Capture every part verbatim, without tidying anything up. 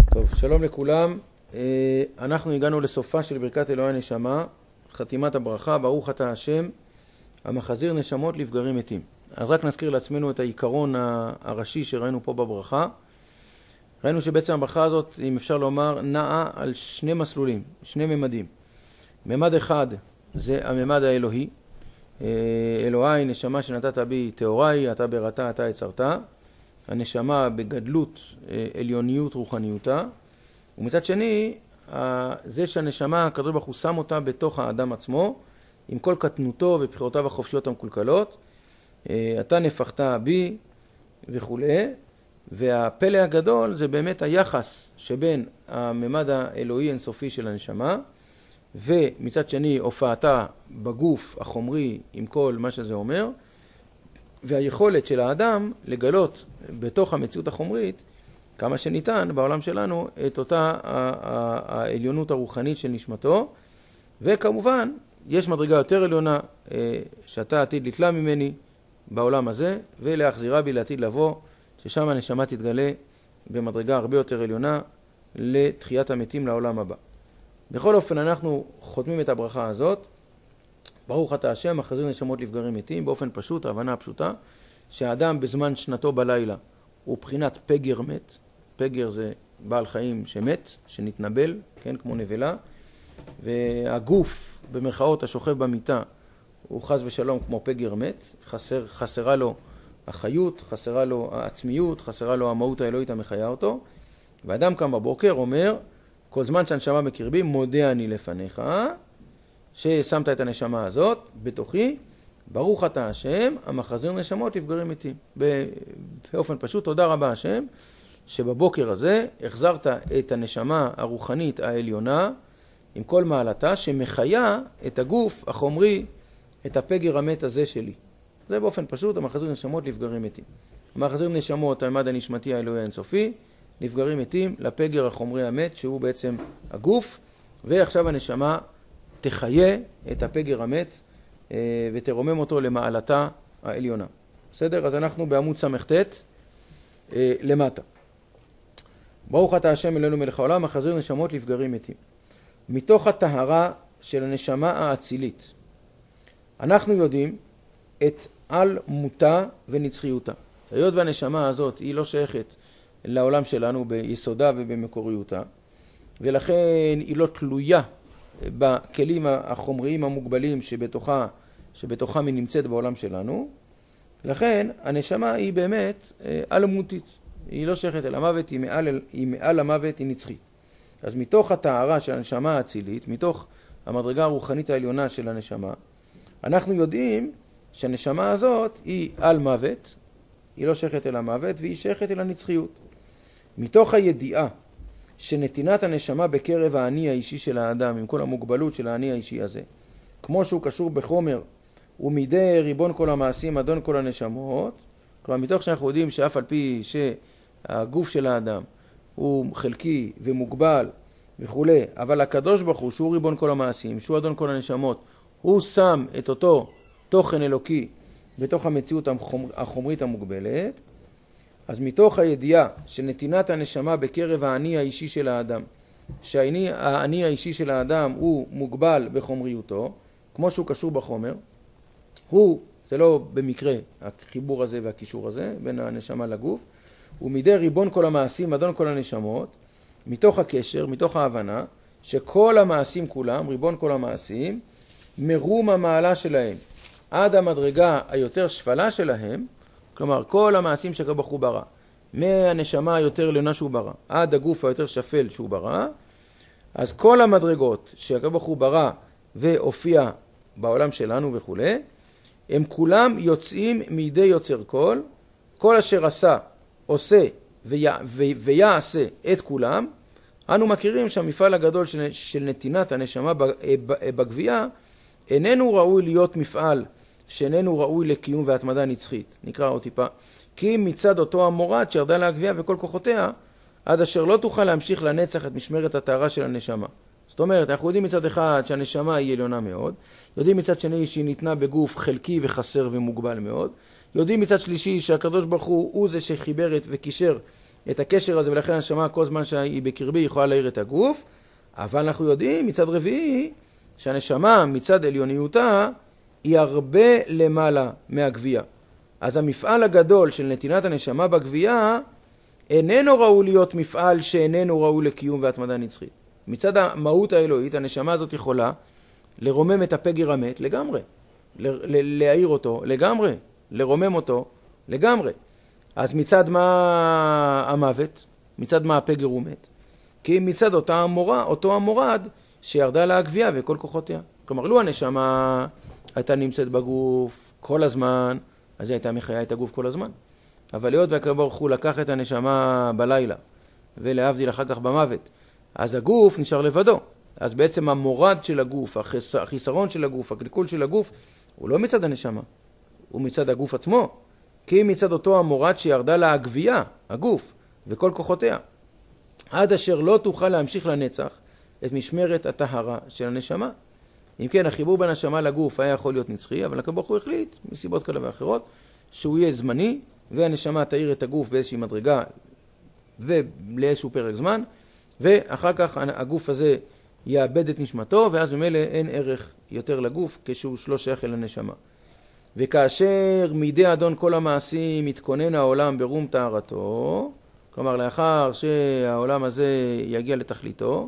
טוב, שלום לכולם. אנחנו הגענו לסופה של ברכת אלוהי הנשמה, חתימת הברכה, ברוך אתה השם, המחזיר נשמות לפגרים מתים. אז רק נזכיר לעצמנו את העיקרון הראשי שראינו פה בברכה. ראינו שבעצם הברכה הזאת, אם אפשר לומר, נעה על שני מסלולים, שני ממדים. ממד אחד זה הממד האלוהי, אלוהי נשמה שנתת בי תאוריי, אתה בראתה, אתה יצרת, הנשמה בגדלות עליוניות רוחניותה, ומצד שני זה שהנשמה הקדוש ברוך הוא שם אותה בתוך האדם עצמו עם כל קטנותו ובחירותיו החופשיות המקולקלות, אתה נפחת בי וכו'. והפלא הגדול זה באמת היחס שבין הממד האלוהי אינסופי של הנשמה ומצד שני הופעתה בגוף החומרי עם כל מה שזה אומר, והיכולת של האדם לגלות בתוך המציאות החומרית כמה שניתן בעולם שלנו את אותה העליונות הרוחנית של נשמתו. וכמובן יש מדרגה יותר עליונה שאתה עתיד לתלה ממני בעולם הזה ולהחזירה בי לעתיד לבוא, ששם הנשמה תתגלה במדרגה הרבה יותר עליונה לתחיית המתים לעולם הבא. בכל אופן אנחנו חותמים את הברכה הזאת, ברוך אתה השם מחזיר נשמות לפגרים מתים, באופן פשוט, ההבנה הפשוטה, שהאדם בזמן שנתו בלילה הוא בחינת פגר מת. פגר זה בעל חיים שמת, שנתנבל, כן, כמו נבלה, והגוף במרכאות השוכב במיטה הוא חס ושלום כמו פגר מת, חסר, חסרה לו החיות, חסרה לו העצמיות, חסרה לו המהות האלוהית המחיה אותו, והאדם קם בבוקר אומר, כל זמן שהנשמה בקרבי מודה אני לפניך, ששמת את הנשמה הזאת בתוכי, ברוך אתה השם, המחזיר נשמות לפגרים מתים. באופן פשוט, תודה רבה השם, שבבוקר הזה החזרת את הנשמה הרוחנית העליונה, עם כל מעלתה, שמחיה את הגוף החומרי, את הפגר המת הזה שלי. זה באופן פשוט, המחזיר נשמות לפגרים מתים. המחזיר נשמות, הממד הנשמתי האלוהי האינסופי, לפגרים מתים לפגר החומרי המת, שהוא בעצם הגוף, ועכשיו הנשמה תחיה את הפגר המת ותרומם אותו למעלתה העליונה. בסדר? אז אנחנו בעמוד סמכתת למטה. ברוך אתה השם אלוהינו מלך העולם, מחזיר נשמות לפגרים מתים. מתוך הטהרה של הנשמה האצילית, אנחנו יודעים את על מותה ונצחיותה. היות והנשמה הזאת היא לא שייכת לעולם שלנו ביסודה ובמקוריותה, ולכן היא לא תלויה בכלים החומריים המוגבלים שבתוכה, שבתוכם היא נמצאת בעולם שלנו. לכן הנשמה היא באמת על-מותית, היא לא שייכת אל המוות, היא מעל, היא מעל המוות, היא נצחית. אז מתוך הטהרה של הנשמה האצילית, מתוך המדרגה הרוחנית העליונה של הנשמה, אנחנו יודעים שהנשמה הזאת היא על מוות, היא לא שייכת אל המוות והיא שייכת אל הנצחיות. מתוך הידיעה שנתינת הנשמה בקרב האני האישי של האדם, עם כל המוגבלות של האני האישי הזה, כמו שהוא קשור בחומר, ומידי ריבון כל המעשים, אדון כל הנשמות, כלומר מתוך שאנחנו יודעים שאף על פי שהגוף של האדם הוא חלקי ומוגבל וכו', אבל הקדוש ברוך הוא, שהוא ריבון כל המעשים, שהוא אדון כל הנשמות, הוא שם את אותו תוכן אלוקי בתוך המציאות החומרית המוגבלת. אז מתוך הידיעה שנתינת הנשמה בקרב האני האישי של האדם, שהאני האני האישי של האדם הוא מוגבל בחומריותו, כמו שהוא קשור בחומר, הוא, זה לא במקרה החיבור הזה והקישור הזה בין הנשמה לגוף, הוא מידי ריבון כל המעשים, אדון כל הנשמות, מתוך הקשר, מתוך ההבנה, שכל המעשים כולם, ריבון כל המעשים, מרום המעלה שלהם עד המדרגה היותר שפלה שלהם, כלומר כל המעשים שהקדוש ברוך הוא ברא, מהנשמה היותר עליונה שהוא ברא עד הגוף היותר שפל שהוא ברא, אז כל המדרגות שהקדוש ברוך הוא ברא והופיע בעולם שלנו וכו', הם כולם יוצאים מידי יוצר כל, כל אשר עשה, עושה ויעשה את כולם. אנו מכירים שהמפעל הגדול של, של נתינת הנשמה בגבייה איננו ראוי להיות מפעל שאיננו ראוי לקיום והתמדה נצחית. נקרא עוד טיפה. כי מצד אותו המורד שירדה להגבייה וכל כוחותיה, עד אשר לא תוכל להמשיך לנצח את משמרת הטהרה של הנשמה. זאת אומרת, אנחנו יודעים מצד אחד שהנשמה היא עליונה מאוד, יודעים מצד שני שהיא ניתנה בגוף חלקי וחסר ומוגבל מאוד, יודעים מצד שלישי שהקדוש ברוך הוא הוא זה שחיבר וקישר את הקשר הזה, ולכן הנשמה כל זמן שהיא בקרבי יכולה להאיר את הגוף, אבל אנחנו יודעים מצד רביעי שהנשמה מצד עליוניותה היא הרבה למעלה מהגבייה. אז המפעל הגדול של נתינת הנשמה בגבייה איננו ראוי להיות מפעל שאיננו ראוי לקיום והתמדה נצחית. מצד המהות האלוהית הנשמה הזאת יכולה לרומם את הפגר המת לגמרי, להאיר אותו לגמרי, לרומם אותו לגמרי. אז מצד מה המוות? מצד מה הפגר הוא מת? כי מצד אותה המורה, אותו המורד שירדה לה הגבייה וכל כוחותיה. כלומר, לו הנשמה הייתה נמצאת בגוף כל הזמן, אז היא הייתה מחיה את הגוף כל הזמן. אבל להיות והקדוש ברוך הוא לקח את הנשמה בלילה, ולהבדיל אחר כך במוות, אז הגוף נשאר לבדו. אז בעצם המורד של הגוף, החיסרון של הגוף, הקלקול של הגוף, הוא לא מצד הנשמה, הוא מצד הגוף עצמו. כי מצד אותו המורד שירדה לה הגבייה, הגוף, וכל כוחותיה. עד אשר לא תוכל להמשיך לנצח את משמרת הטהרה של הנשמה. אם כן, החיבור בין הנשמה לגוף היה יכול להיות נצחי, אבל הקדוש ברוך הוא החליט, מסיבות כאלה ואחרות, שהוא יהיה זמני, והנשמה תאיר את הגוף באיזושהי מדרגה ולאיזשהו פרק זמן, ואחר כך הגוף הזה יאבד את נשמתו, ואז ממילא אין ערך יותר לגוף כשהוא לא שייך אל הנשמה. וכאשר מידי אדון כל המעשים מתכונן העולם ברום טהרתו, כלומר לאחר שהעולם הזה יגיע לתכליתו,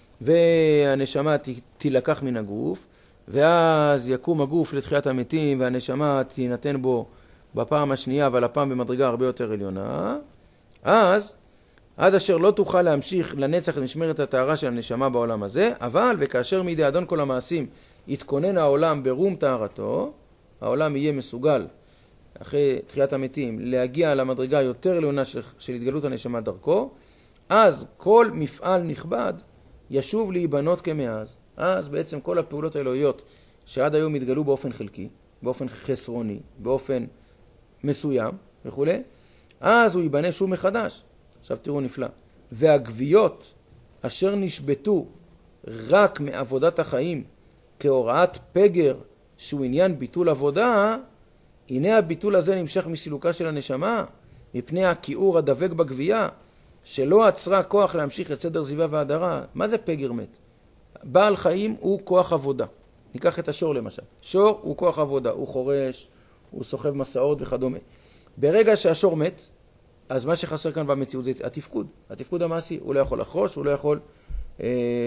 והנשמה תילקח מן הגוף, ואז יקום הגוף לתחיית המתים, והנשמה תינתן בו בפעם השנייה, אבל הפעם במדרגה הרבה יותר עליונה, אז עד אשר לא תוכל להמשיך לנצח את משמרת הטהרה של הנשמה בעולם הזה, אבל וכאשר מידי אדון כל המעשים יתכונן העולם ברום טהרתו, העולם יהיה מסוגל אחרי תחיית המתים להגיע למדרגה יותר עליונה של, של התגלות הנשמה דרכו, אז כל מפעל נכבד ישוב להיבנות כמאז. אז בעצם כל הפעולות האלוהיות שעד היום התגלו באופן חלקי, באופן חסרוני, באופן מסוים וכו', אז הוא ייבנה שוב מחדש. עכשיו תראו נפלא. והגוויות אשר נשבטו רק מעבודת החיים כהוראת פגר שהוא עניין ביטול עבודה, הנה הביטול הזה נמשך מסילוקה של הנשמה, מפני הכיעור הדבק בגבייה, שלא עצרה כוח להמשיך את סדר זיווה והדרה. מה זה פגר מת? בעל חיים הוא כוח עבודה. ניקח את השור למשל. שור הוא כוח עבודה, הוא חורש, הוא סוחב מסעות וכדומה. ברגע שהשור מת, אז מה שחסר כאן במציאות זה התפקוד. התפקוד המעשי, הוא לא יכול לחרוש, הוא לא יכול אה,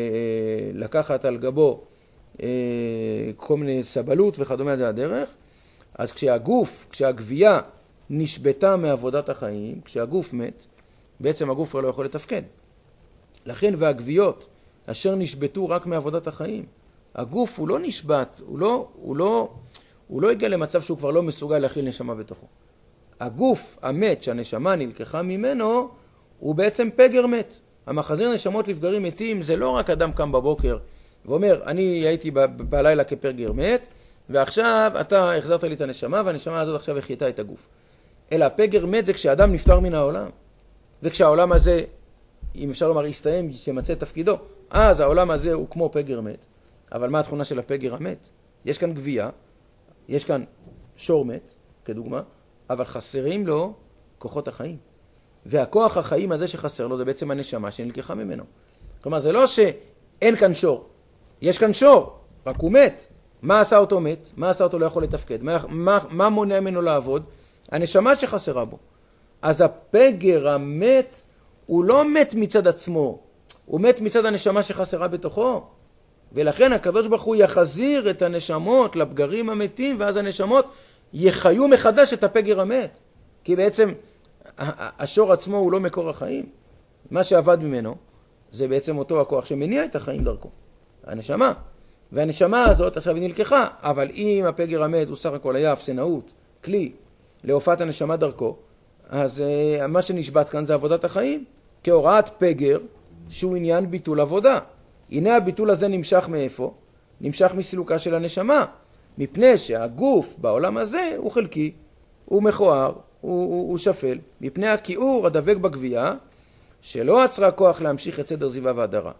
לקחת על גבו אה, כל מיני סבלות וכדומה, זה הדרך. אז כשהגוף, כשהגבייה נשבתה מעבודת החיים, כשהגוף מת, בעצם הגוף לא יכול לתפקד. לכן והגוויות אשר נשבטו רק מעבודת החיים, הגוף הוא לא נשבט, הוא לא, הוא לא, הוא לא הגיע למצב שהוא כבר לא מסוגל להכיל נשמה בתוכו. הגוף המת שהנשמה נלקחה ממנו הוא בעצם פגר מת. המחזיר נשמות לפגרים מתים זה לא רק אדם קם בבוקר ואומר אני הייתי ב- ב- בלילה כפגר מת ועכשיו אתה החזרת לי את הנשמה והנשמה הזאת עכשיו החייתה את הגוף. אלא פגר מת זה כשאדם נפטר מן העולם. וכשהעולם הזה, אם אפשר לומר, יסתיים, שמצא את תפקידו, אז העולם הזה הוא כמו פגר מת. אבל מה התכונה של הפגר המת? יש כאן גבייה, יש כאן שור מת, כדוגמה, אבל חסרים לו כוחות החיים. והכוח החיים הזה שחסר לו זה בעצם הנשמה שנלקחה ממנו. כלומר, זה לא שאין כאן שור. יש כאן שור, רק הוא מת. מה עשה אותו מת? מה עשה אותו לא יכול לתפקד? מה, מה, מה מונע ממנו לעבוד? הנשמה שחסרה בו. אז הפגר המת הוא לא מת מצד עצמו, הוא מת מצד הנשמה שחסרה בתוכו. ולכן הקדוש ברוך הוא יחזיר את הנשמות לפגרים המתים, ואז הנשמות יחיו מחדש את הפגר המת. כי בעצם השור עצמו הוא לא מקור החיים. מה שעבד ממנו זה בעצם אותו הכוח שמניע את החיים דרכו, הנשמה. והנשמה הזאת עכשיו היא נלקחה, אבל אם הפגר המת הוא סך הכל היה אפסנאות, כלי להופעת הנשמה דרכו, אז uh, מה שנשבט כאן זה עבודת החיים, כהוראת פגר שהוא עניין ביטול עבודה. הנה הביטול הזה נמשך מאיפה? נמשך מסילוקה של הנשמה, מפני שהגוף בעולם הזה הוא חלקי, הוא מכוער, הוא, הוא, הוא שפל, מפני הכיעור הדבק בגבייה, שלא עצרה כוח להמשיך את סדר זיווה והדרה.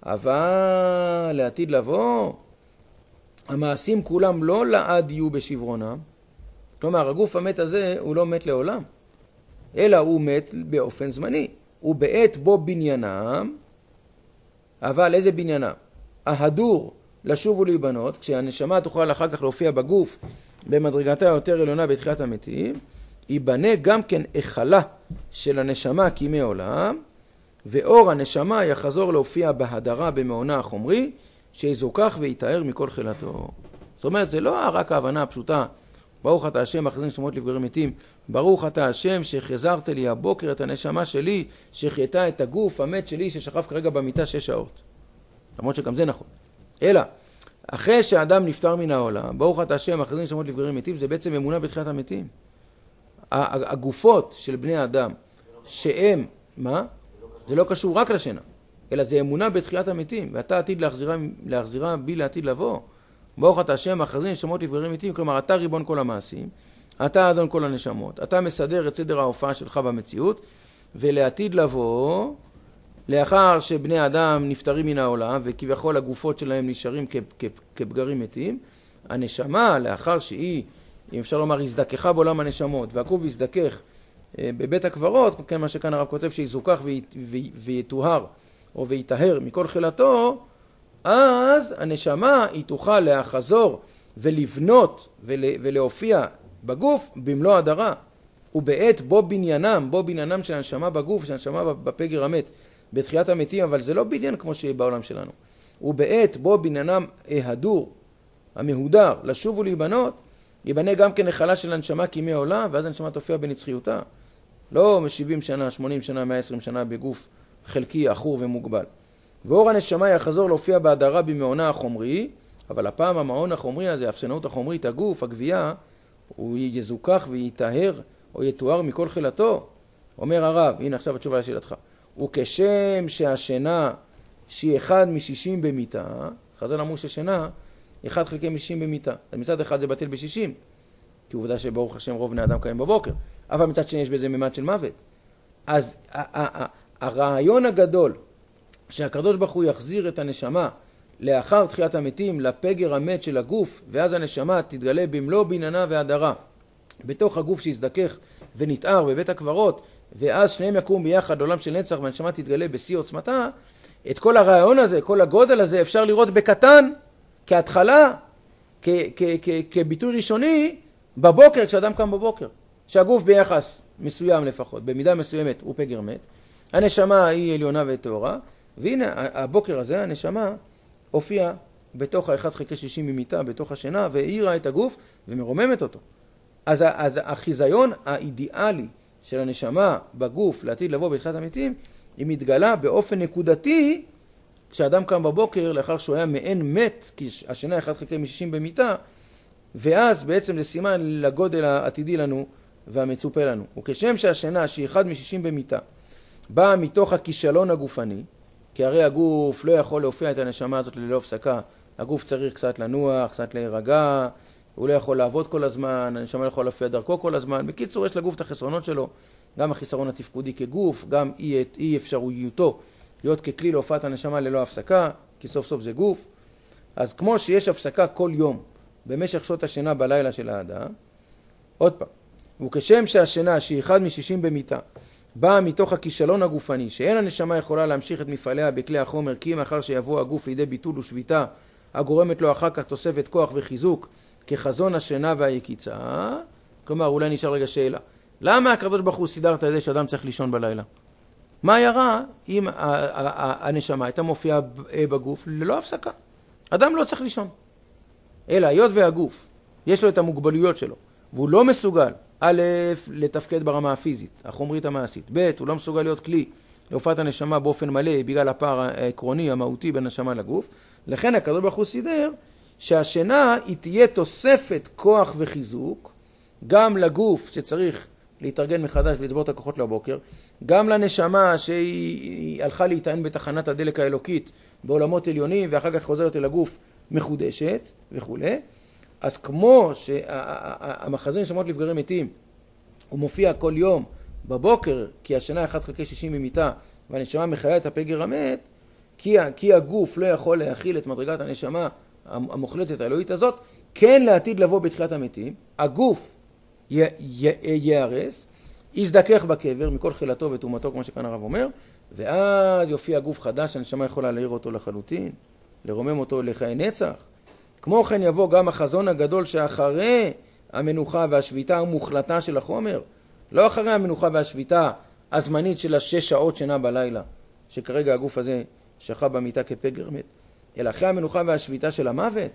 אבל לעתיד לבוא, המעשים כולם לא לעד יהיו בשברונם, כלומר הגוף המת הזה הוא לא מת לעולם. אלא הוא מת באופן זמני. הוא בעת בו בניינם, אבל איזה בניינם? ההדור לשוב ולהיבנות, כשהנשמה תוכל אחר כך להופיע בגוף במדרגתה יותר עליונה בתחיית המתים, ייבנה גם כן החלה של הנשמה כימי עולם, ואור הנשמה יחזור להופיע בהדרה במעונה החומרי, שיזוכח ויתאר מכל חילתו. זאת אומרת, זה לא רק ההבנה הפשוטה, ברוך אתה השם מחזין נשמות לפגרים מתים, ברוך אתה השם שחזרת לי הבוקר את הנשמה שלי, שחייתה את הגוף המת שלי ששכב כרגע במיטה שש שעות. למרות שגם זה נכון. אלא, אחרי שהאדם נפטר מן העולם, ברוך אתה השם מחזין נשמות לפגרים מתים, זה בעצם אמונה בתחיית המתים. הגופות של בני האדם, שהם, מה? זה לא קשור רק לשינה, אלא זה אמונה בתחיית המתים, ואתה עתיד להחזירה, להחזירה בי לעתיד לבוא. ברוך אתה השם מחזין נשמות לפגרים מתים, כלומר אתה ריבון כל המעשים, אתה אדון כל הנשמות, אתה מסדר את סדר ההופעה שלך במציאות, ולעתיד לבוא, לאחר שבני האדם נפטרים מן העולם, וכביכול הגופות שלהם נשארים כפגרים מתים, הנשמה, לאחר שהיא, אם אפשר לומר, הזדככה בעולם הנשמות, והכוב הזדכך בבית הקברות, כן, מה שכאן הרב כותב, שיזוכח ויתוהר, או ויתהר מכל חילתו, אז הנשמה היא תוכל להחזור ולבנות ולהופיע בגוף במלוא הדרה. ובעת בו בניינם, בו בניינם של הנשמה בגוף, של הנשמה בפגר המת, בתחיית המתים, אבל זה לא בניין כמו שיהיה בעולם שלנו. ובעת בו בניינם ההדור, המהודר, לשוב ולהיבנות, ייבנה גם כן החלה של הנשמה כימי עולם, ואז הנשמה תופיע בנצחיותה. לא שבעים שנה, שמונים שנה, מאה ועשרים שנה בגוף חלקי, אחור ומוגבל. ואור הנשמה יחזור להופיע בהדרה במעונה החומרי, אבל הפעם המעון החומרי הזה, האפסנאות החומרית, הגוף, הגבייה, הוא יזוכח ויתאר או יתואר מכל חילתו. אומר הרב, הנה עכשיו התשובה לשאלתך. וכשם שהשינה שהיא אחד משישים במיטה, חז"ל אמרו ששינה אחד חלקי משישים במיטה. אז מצד אחד זה בטל בשישים, כי עובדה שברוך השם רוב בני אדם קיים בבוקר, אבל מצד שני יש בזה ממד של מוות. אז הרעיון הגדול שהקדוש ברוך הוא יחזיר את הנשמה לאחר תחיית המתים לפגר המת של הגוף, ואז הנשמה תתגלה במלוא בניינה והדרה בתוך הגוף שיזדכך ונתאר בבית הקברות, ואז שניהם יקום ביחד עולם של נצח והנשמה תתגלה בשיא עוצמתה. את כל הרעיון הזה, כל הגודל הזה אפשר לראות בקטן, כהתחלה, כ- כ- כ- כביטוי ראשוני בבוקר, כשאדם קם בבוקר, שהגוף ביחס מסוים לפחות, במידה מסוימת הוא פגר מת, הנשמה היא עליונה וטהורה, והנה הבוקר הזה הנשמה הופיעה בתוך האחד חלקי שישים ממיטה, בתוך השינה, והאירה את הגוף ומרוממת אותו. אז, אז החיזיון האידיאלי של הנשמה בגוף לעתיד לבוא בתחיית המתים, היא מתגלה באופן נקודתי, כשאדם קם בבוקר לאחר שהוא היה מעין מת, כי השינה אחד חלקי משישים במיטה, ואז בעצם זה סימן לגודל העתידי לנו והמצופה לנו. וכשם שהשינה שהיא אחד משישים במיטה, באה מתוך הכישלון הגופני, כי הרי הגוף לא יכול להופיע את הנשמה הזאת ללא הפסקה, הגוף צריך קצת לנוח, קצת להירגע, הוא לא יכול לעבוד כל הזמן, הנשמה לא יכול להופיע דרכו כל הזמן. בקיצור, יש לגוף את החסרונות שלו, גם החיסרון התפקודי כגוף, גם אי, אי אפשרויותו להיות ככלי להופעת הנשמה ללא הפסקה, כי סוף סוף זה גוף. אז כמו שיש הפסקה כל יום במשך שעות השינה בלילה של האדם, עוד פעם, וכשם שהשינה שהיא אחד משישים במיטה, באה מתוך הכישלון הגופני, שאין הנשמה יכולה להמשיך את מפעליה בכלי החומר, כי מאחר שיבוא הגוף לידי ביטול ושביתה, הגורמת לו אחר כך תוספת כוח וחיזוק, כחזון השינה והיקיצה. כלומר, אולי נשאר רגע שאלה. למה הקדוש ברוך הוא סידר את זה שאדם צריך לישון בלילה? מה ירא אם הנשמה הייתה מופיעה בגוף ללא הפסקה? אדם לא צריך לישון. אלא, היות והגוף, יש לו את המוגבלויות שלו, והוא לא מסוגל, א', לתפקד ברמה הפיזית, החומרית המעשית, ב', הוא לא מסוגל להיות כלי להופעת הנשמה באופן מלא, בגלל הפער העקרוני, המהותי בין הנשמה לגוף. לכן הקדוש ברוך הוא סידר שהשינה היא תהיה תוספת כוח וחיזוק, גם לגוף שצריך להתארגן מחדש ולצבור את הכוחות לבוקר, גם לנשמה שהיא הלכה להיטען בתחנת הדלק האלוקית בעולמות עליונים, ואחר כך חוזרת אל הגוף מחודשת וכו'. אז כמו שהמחזין נשמות לפגרים מתים, הוא מופיע כל יום בבוקר, כי השינה אחד חלקי שישים ממיטה, והנשמה מחיה את הפגר המת, כי, כי הגוף לא יכול להכיל את מדרגת הנשמה המוחלטת האלוהית הזאת, כן לעתיד לבוא בתחיית המתים, הגוף ייהרס, יזדכך בקבר מכל חילתו וטומאתו, כמו שכאן הרב אומר, ואז יופיע גוף חדש, הנשמה יכולה להעיר אותו לחלוטין, לרומם אותו לחיי נצח. כמו כן יבוא גם החזון הגדול שאחרי המנוחה והשביתה המוחלטה של החומר, לא אחרי המנוחה והשביתה הזמנית של השש שעות שינה בלילה, שכרגע הגוף הזה שכב במיטה כפגר מת, אלא אחרי המנוחה והשביתה של המוות,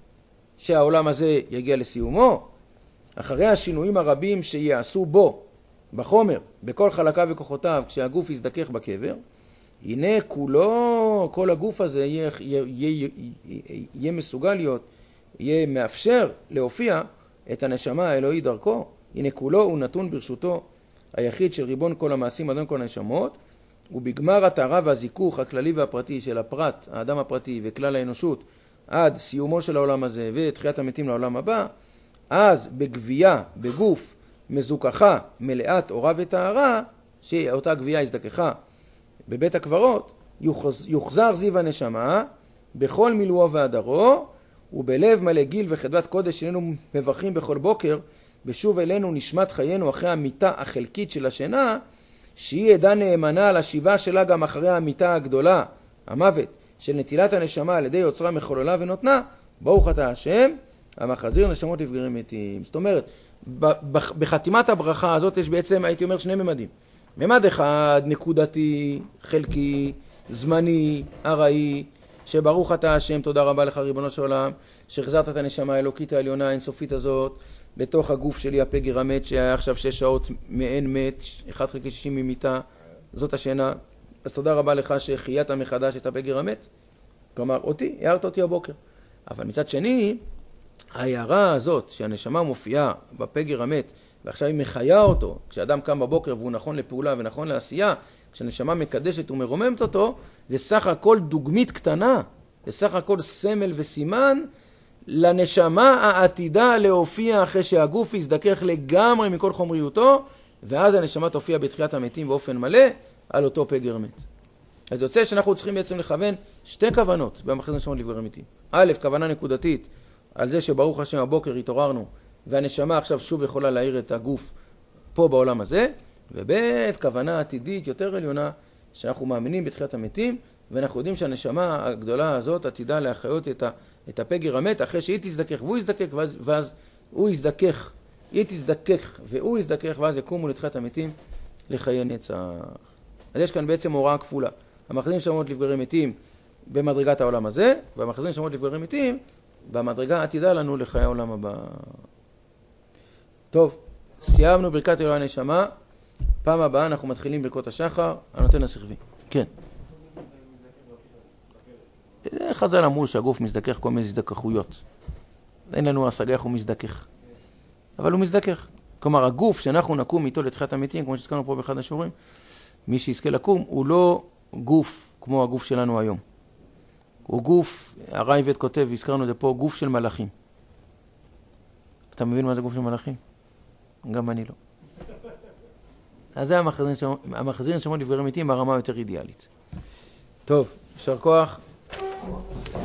שהעולם הזה יגיע לסיומו, אחרי השינויים הרבים שיעשו בו, בחומר, בכל חלקיו וכוחותיו, כשהגוף יזדכך בקבר, הנה כולו, כל הגוף הזה יהיה, יהיה, יהיה, יהיה מסוגל להיות, יהיה מאפשר להופיע את הנשמה האלוהי דרכו. הנה כולו הוא נתון ברשותו היחיד של ריבון כל המעשים, אדון כל הנשמות, ובגמר הטהרה והזיכוך הכללי והפרטי של הפרט, האדם הפרטי וכלל האנושות, עד סיומו של העולם הזה ותחיית המתים לעולם הבא, אז בגבייה, בגוף, מזוכחה, מלאת אורה וטהרה, שאותה גבייה הזדככה בבית הקברות, יוחזר זיו הנשמה בכל מילואו והדרו, ובלב מלא גיל וחדוות קודש שלנו מברכים בכל בוקר, בשוב אלינו נשמת חיינו אחרי המיטה החלקית של השינה, שהיא עדה נאמנה על השיבה שלה גם אחרי המיטה הגדולה, המוות, של נטילת הנשמה על ידי יוצרה מחוללה ונותנה, ברוך אתה השם, המחזיר נשמות לפגרים מתים. זאת אומרת, בחתימת הברכה הזאת יש בעצם, הייתי אומר, שני ממדים. ממד אחד, נקודתי, חלקי, זמני, ארעי, שברוך אתה השם, תודה רבה לך ריבונו של עולם, שהחזרת את הנשמה האלוקית העליונה האינסופית הזאת, לתוך הגוף שלי הפגר המת, שהיה עכשיו שש שעות מעין מת, אחד חלקי שישים ממיטה, זאת השינה. אז תודה רבה לך שהחייאת מחדש את הפגר המת. כלומר, אותי, הערת אותי הבוקר. אבל מצד שני, ההערה הזאת שהנשמה מופיעה בפגר המת, ועכשיו היא מחיה אותו, כשאדם קם בבוקר והוא נכון לפעולה ונכון לעשייה, כשהנשמה מקדשת ומרוממת אותו, זה סך הכל דוגמית קטנה, זה סך הכל סמל וסימן לנשמה העתידה להופיע אחרי שהגוף יזדכך לגמרי מכל חומריותו, ואז הנשמה תופיע בתחיית המתים באופן מלא על אותו פגר מת. אז יוצא שאנחנו צריכים בעצם לכוון שתי כוונות במחזיר נשמות לפגרי מתים. א', כוונה נקודתית על זה שברוך השם הבוקר התעוררנו, והנשמה עכשיו שוב יכולה להאיר את הגוף פה בעולם הזה, וב', כוונה עתידית יותר עליונה, שאנחנו מאמינים בתחיית המתים, ואנחנו יודעים שהנשמה הגדולה הזאת עתידה להחיות את, ה, את הפגר המת, אחרי שהיא תזדכך והוא יזדכך, ואז, ואז הוא יזדכך, היא תזדכך והוא יזדכך, ואז יקומו לתחיית המתים לחיי נצח. אז יש כאן בעצם הוראה כפולה. המחזיר נשמות לפגרי מתים במדרגת העולם הזה, והמחזיר נשמות לפגרי מתים במדרגה עתידה לנו לחיי העולם הבא. טוב, סיימנו ברכת אלוהי הנשמה. פעם הבאה אנחנו מתחילים ברכות השחר. הנותן השכבי. כן. חז"ל אמרו שהגוף מזדכך כל מיני הזדככויות. אין לנו השגה איך הוא מזדכך. אבל הוא מזדכך. כלומר, הגוף שאנחנו נקום איתו לתחיית המתים, כמו שהזכרנו פה באחד השיעורים, מי שיזכה לקום, הוא לא גוף כמו הגוף שלנו היום. הוא גוף, הרייבד כותב, הזכרנו את זה פה, גוף של מלאכים. אתה מבין מה זה גוף של מלאכים? גם אני לא. אז זה המחזיר נשמות לפגרי מתים ברמה יותר אידיאלית. טוב, אפשר כוח.